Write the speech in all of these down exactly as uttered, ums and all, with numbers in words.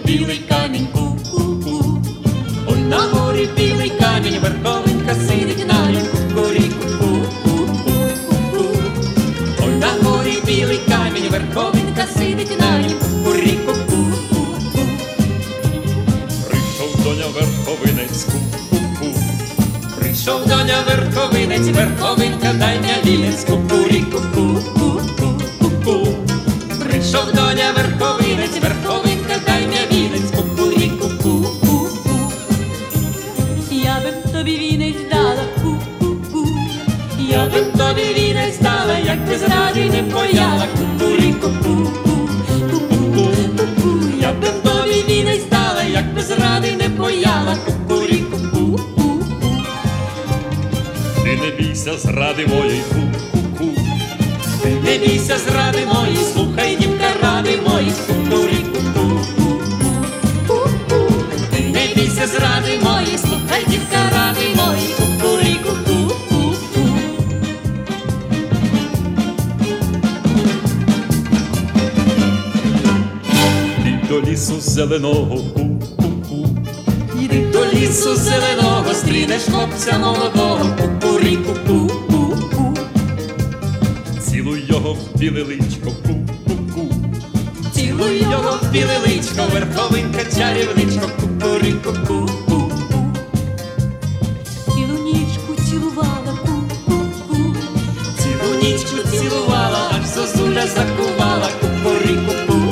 білий камінь, ку-ку-ку. Ой, на морі білий камінь, верховинка сидить на нім, кукуріку, ку-ку-ку-ку. Ой, на морі білий камінь, верховинка сидить на нім, кукуріку, ку-ку-ку. Прийшов доня верховинець, ку-ку-ку. Прийшов доня верховинець, верховинка дай м'явінець, кукуріку, ку-ку-ку-ку. Прийшов доня верховинець, верховинка дай м'явінець, кукуріку, ку-ку-ку. Я бим тобі вінець дала, ку-ку-ку. Я бим тобі вінець дала, як ти зради не пояла, кукуріку, ку-ку-ку. Я бим тобі вінець дала, як ти зради не пояла, кукуріку, ку-ку-ку. Ти не бійся зради моєї, ку-ку-ку. Ти не бійся зради мої, слухай, дівка, ради мої, кукуріку, ку-ку-ку. Ти не бійся зради мої, слухай, дівка, ради мої, кукуріку, ку-ку-ку. Ти до лісу зеленого, ку-ку-ку. Іди до лісу зеленого, стрінеш хлопця молодого, кукуріку, ку-ку-ку. Цілуй його в біле личко, ку-ку-ку. Цілуй його в біле личко, верховинка чарівничко, кукуріку, ку-ку-ку. Цілу нічку цілувала, ку-ку-ку. Цілу нічку цілувала, аж зозуля закувала, кукуріку, ку-ку-ку.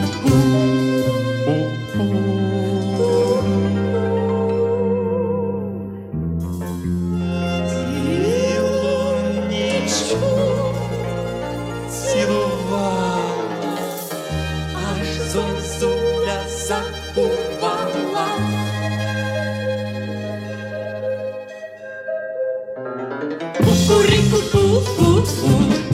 Зозуля закувала. Кукуріку, ку-ку-ку.